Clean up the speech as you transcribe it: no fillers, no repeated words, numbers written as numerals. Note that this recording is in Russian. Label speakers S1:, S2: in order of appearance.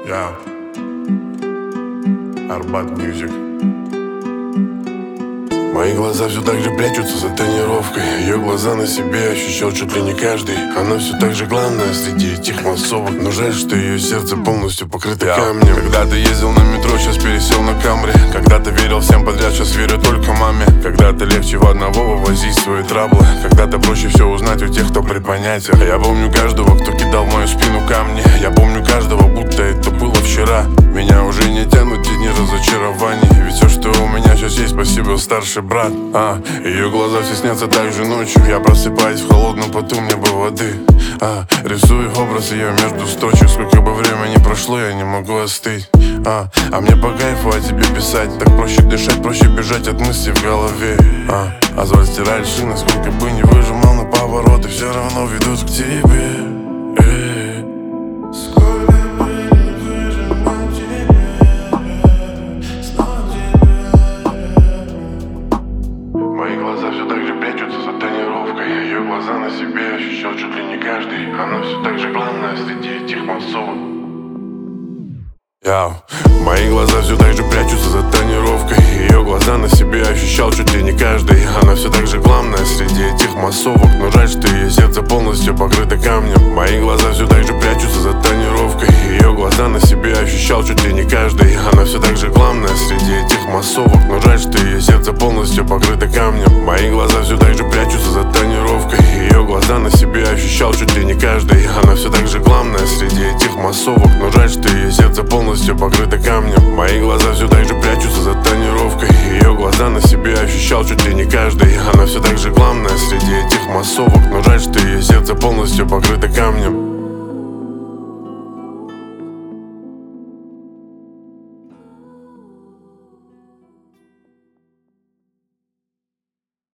S1: Я Арбат Мьюзик. Мои глаза все так же прячутся за тонировкой. Ее глаза на себе ощущал чуть ли не каждый. Она все так же главная среди этих массовок. Но жаль, что ее сердце полностью покрыто камнем. Когда-то ездил на метро, сейчас пересел на Камри. Когда-то верил всем подряд, сейчас верю только маме. Когда-то легче в одного вывозить свои траблы. Когда-то проще все узнать у тех, кто при понятиях. Я помню каждого, кто кидал в мою спину камни. Я помню каждого, будто это было вчера. Меня уже не тянут те дни разочарований. Ведь все, что у меня сейчас есть, спасибо, старший брат. Ее глаза все снятся так же ночью. Я просыпаюсь в холодном поту, мне бы воды. Рисую образ ее между строчек. Сколько бы времени прошло, я не могу остыть. А мне по кайфу о тебе писать. Так проще дышать, проще бежать от мыслей в голове. Звать стирать шины, сколько бы не выжимал на повороты, все равно ведут к тебе. Мои глаза все так же прячутся за тонировкой. Ее глаза на себе ощущал чуть ли не каждый. Она все так же главная среди этих массовок. Мои глаза все так же прячутся за тонировкой. Ее глаза на себе ощущал чуть ли не каждый. Она все так же главная среди этих массовок. Но жаль, что ее сердце полностью покрыто камнем. Мои глаза все так же прячутся за тонировкой. Ее глаза на себе ощущал чуть ли не каждый. Она все так же главная среди этих массовок. Но жаль, что ее сердце полностью покрыто камнем. Мои глаза все так же прячутся за тонировкой. Ее глаза на себе ощущал чуть ли не каждый. Она все так же главная среди этих массовок. Но жаль, что ее сердце полностью покрыто камнем. Мои глаза все так же прячутся за тонировкой. Ее глаза на себе ощущал чуть ли не каждый. Она все так же главная среди этих массовок. Но жаль, что ее сердце полностью покрыто камнем.